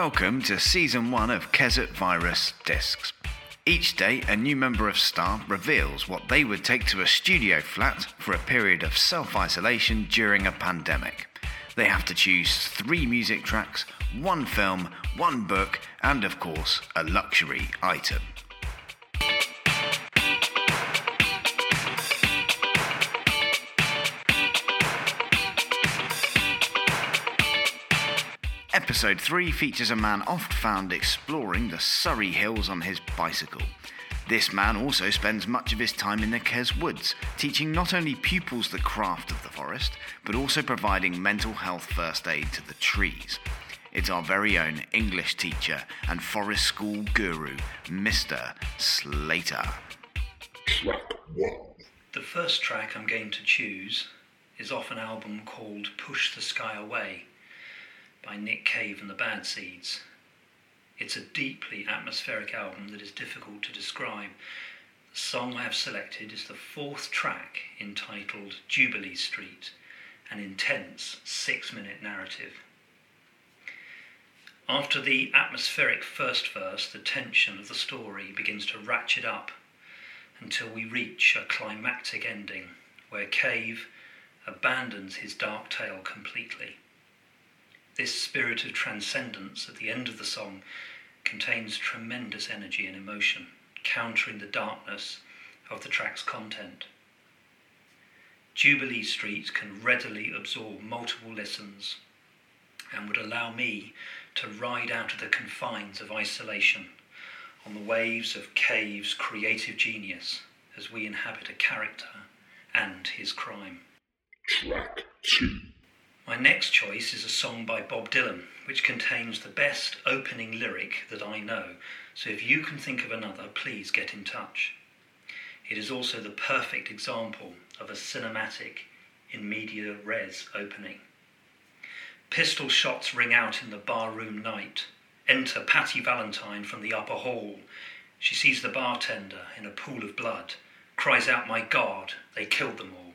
Welcome to Season 1 of Kesset Virus Discs. Each day, a new member of Star reveals what they would take to a studio flat for a period of self-isolation during a pandemic. They have to choose 3 music tracks, 1 film, 1 book, and of course, a luxury item. Episode 3 features a man oft found exploring the Surrey Hills on his bicycle. This man also spends much of his time in the Kes Woods, teaching not only pupils the craft of the forest, but also providing mental health first aid to the trees. It's our very own English teacher and forest school guru, Mr. Slater. Track 1. The first track I'm going to choose is off an album called Push the Sky Away by Nick Cave and the Bad Seeds. It's a deeply atmospheric album that is difficult to describe. The song I have selected is the 4th track, entitled Jubilee Street, an intense 6-minute narrative. After the atmospheric first verse, the tension of the story begins to ratchet up until we reach a climactic ending where Cave abandons his dark tale completely. This spirit of transcendence at the end of the song contains tremendous energy and emotion, countering the darkness of the track's content. Jubilee Street can readily absorb multiple listens and would allow me to ride out of the confines of isolation on the waves of Cave's creative genius as we inhabit a character and his crime. Track 2. My next choice is a song by Bob Dylan, which contains the best opening lyric that I know, so if you can think of another, please get in touch. It is also the perfect example of a cinematic in media res opening. Pistol shots ring out in the barroom night. Enter Patty Valentine from the upper hall. She sees the bartender in a pool of blood, cries out, "My God, they killed them all."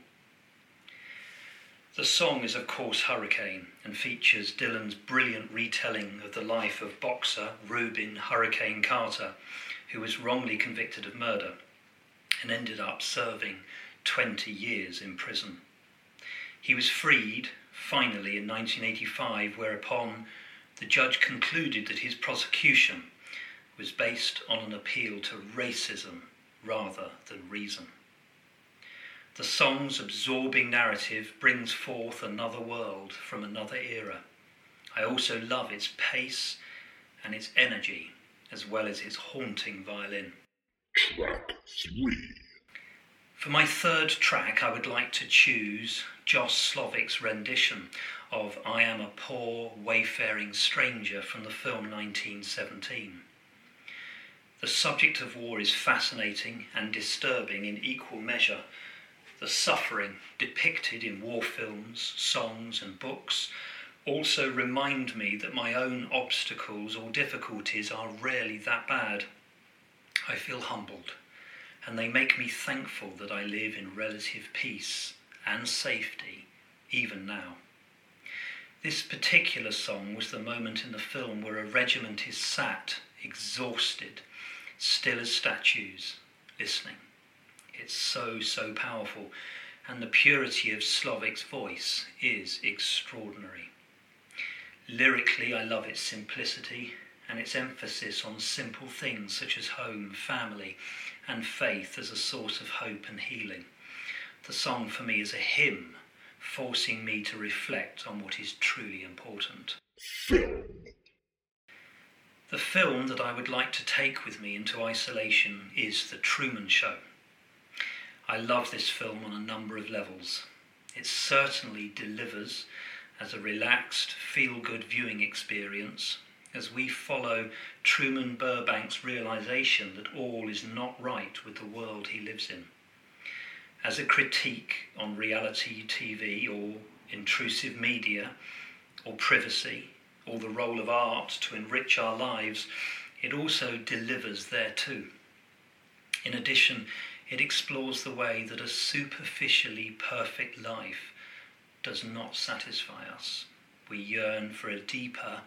The song is of course Hurricane and features Dylan's brilliant retelling of the life of boxer Rubin Hurricane Carter, who was wrongly convicted of murder and ended up serving 20 years in prison. He was freed finally in 1985, whereupon the judge concluded that his prosecution was based on an appeal to racism rather than reason. The song's absorbing narrative brings forth another world from another era. I also love its pace and its energy, as well as its haunting violin. Track 3. For my 3rd track, I would like to choose Josh Slovik's rendition of I Am a Poor Wayfaring Stranger from the film 1917. The subject of war is fascinating and disturbing in equal measure. The suffering depicted in war films, songs and books also remind me that my own obstacles or difficulties are rarely that bad. I feel humbled, and they make me thankful that I live in relative peace and safety, even now. This particular song was the moment in the film where a regiment is sat, exhausted, still as statues, listening. It's so powerful, and the purity of Slovik's voice is extraordinary. Lyrically, I love its simplicity and its emphasis on simple things such as home, family, and faith as a source of hope and healing. The song for me is a hymn, forcing me to reflect on what is truly important. Film. The film that I would like to take with me into isolation is The Truman Show. I love this film on a number of levels. It certainly delivers as a relaxed, feel-good viewing experience as we follow Truman Burbank's realization that all is not right with the world he lives in. As a critique on reality TV or intrusive media or privacy or the role of art to enrich our lives, it also delivers there too. In addition, it explores the way that a superficially perfect life does not satisfy us. We yearn for a deeper,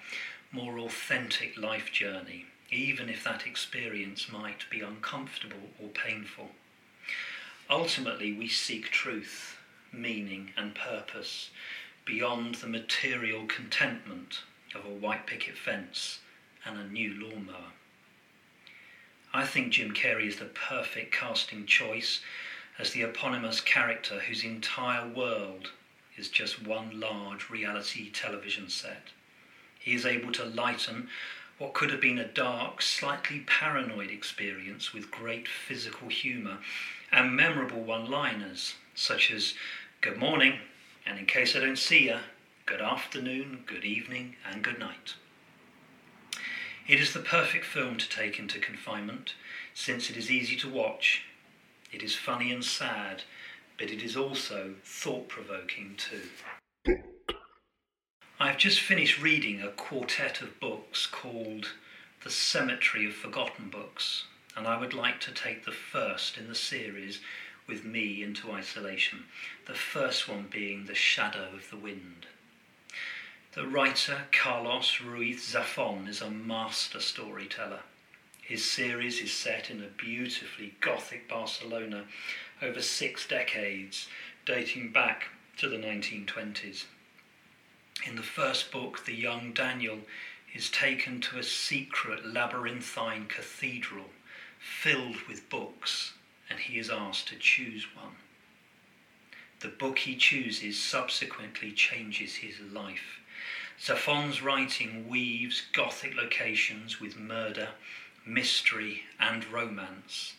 more authentic life journey, even if that experience might be uncomfortable or painful. Ultimately, we seek truth, meaning and purpose beyond the material contentment of a white picket fence and a new lawnmower. I think Jim Carrey is the perfect casting choice as the eponymous character whose entire world is just one large reality television set. He is able to lighten what could have been a dark, slightly paranoid experience with great physical humour and memorable one-liners, such as "Good morning, and in case I don't see ya, good afternoon, good evening, and good night." It is the perfect film to take into confinement, since it is easy to watch. It is funny and sad, but it is also thought-provoking too. I have just finished reading a quartet of books called The Cemetery of Forgotten Books, and I would like to take the first in the series with me into isolation, the first one being The Shadow of the Wind. The writer Carlos Ruiz Zafón is a master storyteller. His series is set in a beautifully Gothic Barcelona over 6 decades, dating back to the 1920s. In the first book, the young Daniel is taken to a secret labyrinthine cathedral filled with books, and he is asked to choose one. The book he chooses subsequently changes his life. Zafón's writing weaves Gothic locations with murder, mystery and romance,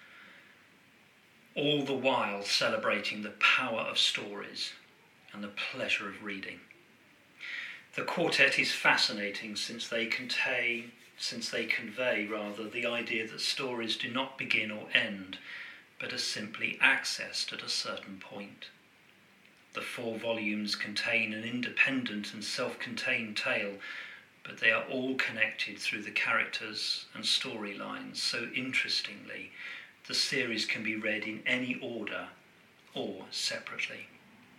all the while celebrating the power of stories and the pleasure of reading. The quartet is fascinating since they convey the idea that stories do not begin or end, but are simply accessed at a certain point. The 4 volumes contain an independent and self-contained tale, but they are all connected through the characters and storylines. So interestingly, the series can be read in any order or separately.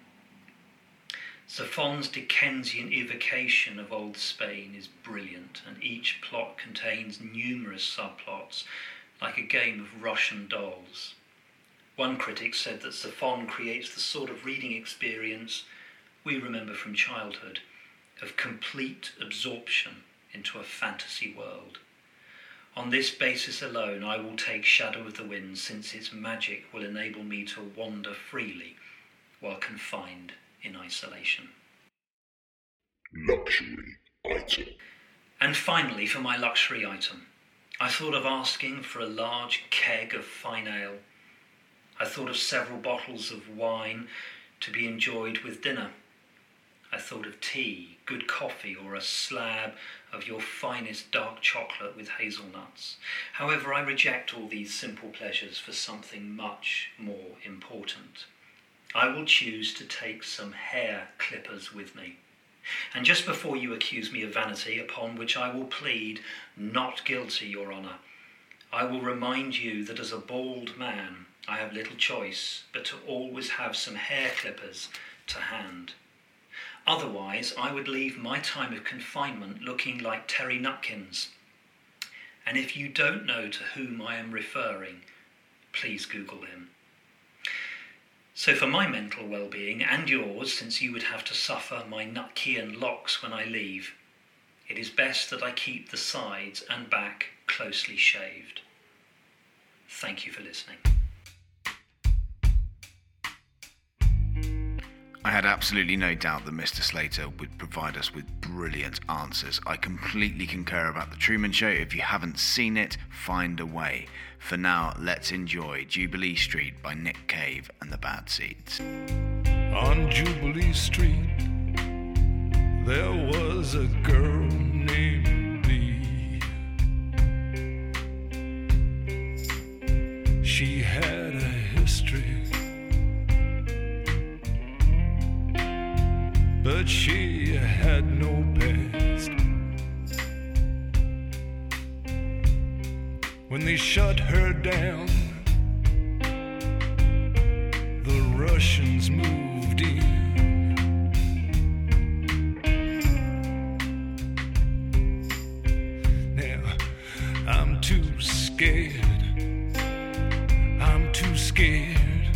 Zafón's Dickensian evocation of old Spain is brilliant, and each plot contains numerous subplots, like a game of Russian dolls. One critic said that Zafón creates the sort of reading experience we remember from childhood, of complete absorption into a fantasy world. On this basis alone, I will take Shadow of the Wind, since its magic will enable me to wander freely while confined in isolation. Luxury item. And finally, for my luxury item, I thought of asking for a large keg of fine ale. I thought of several bottles of wine to be enjoyed with dinner. I thought of tea, good coffee, or a slab of your finest dark chocolate with hazelnuts. However, I reject all these simple pleasures for something much more important. I will choose to take some hair clippers with me. And just before you accuse me of vanity, upon which I will plead not guilty, Your Honour, I will remind you that as a bald man, I have little choice but to always have some hair clippers to hand. Otherwise, I would leave my time of confinement looking like Terry Nutkins. And if you don't know to whom I am referring, please Google him. So for my mental well-being, and yours, since you would have to suffer my Nutkian locks when I leave, it is best that I keep the sides and back closely shaved. Thank you for listening. I had absolutely no doubt that Mr. Slater would provide us with brilliant answers. I completely concur about The Truman Show. If you haven't seen it, find a way. For now, let's enjoy Jubilee Street by Nick Cave and the Bad Seeds. On Jubilee Street, there was a girl named Lee. She had a history, but she had no past. When they shut her down, the Russians moved in. I'm too scared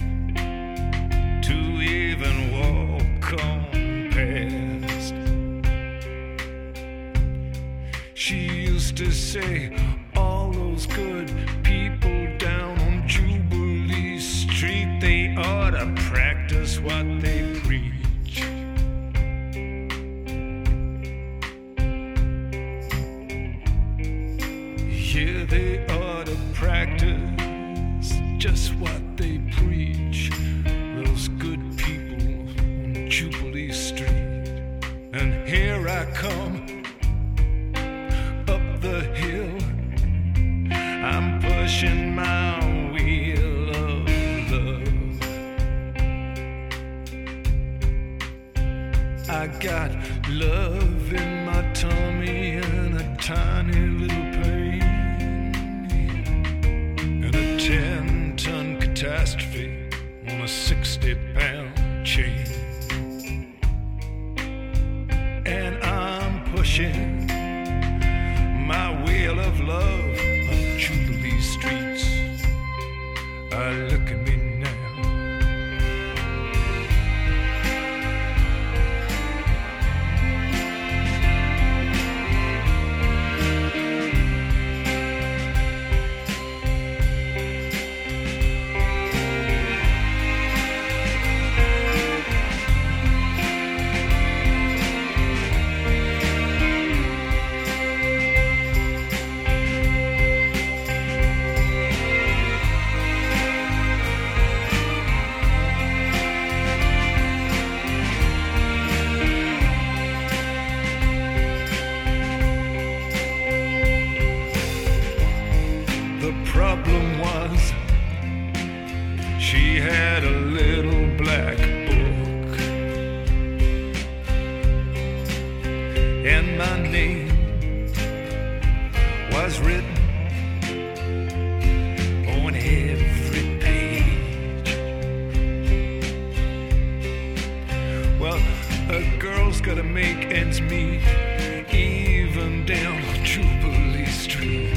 to even walk on past. She used to say, all those good people down on Jubilee Street, they ought to practice what they preach. Yeah, they ought to practice just what they preach. Those good people on Jubilee Street. And here I come up the hill. I'm pushing my wheel of love. I got love in my tummy and a tiny little pain, and a 10-ton catastrophe on a 60-pound chain. And I'm pushing my wheel of love up Jubilee streets. Look at me now. Problem was, she had a little black book, and my name was written on every page. Well, a girl's gotta make ends meet, even down Jubilee Street.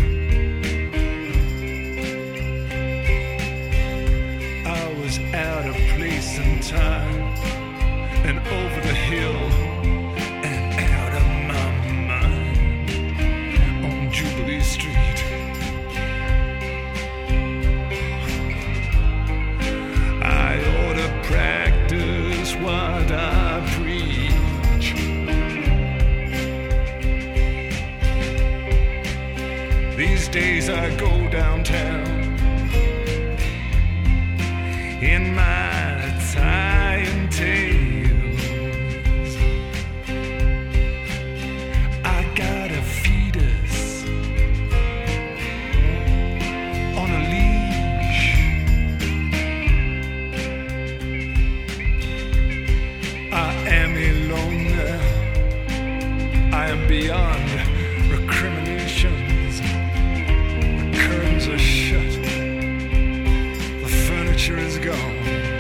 Out of place and time, and over the hill and out of my mind on Jubilee Street. I ought to practice what I preach. These days I go downtown in my tie and tails. I got a fetus on a leash. I am alone now. I am beyond recriminations. The curtains are shut. Is gone.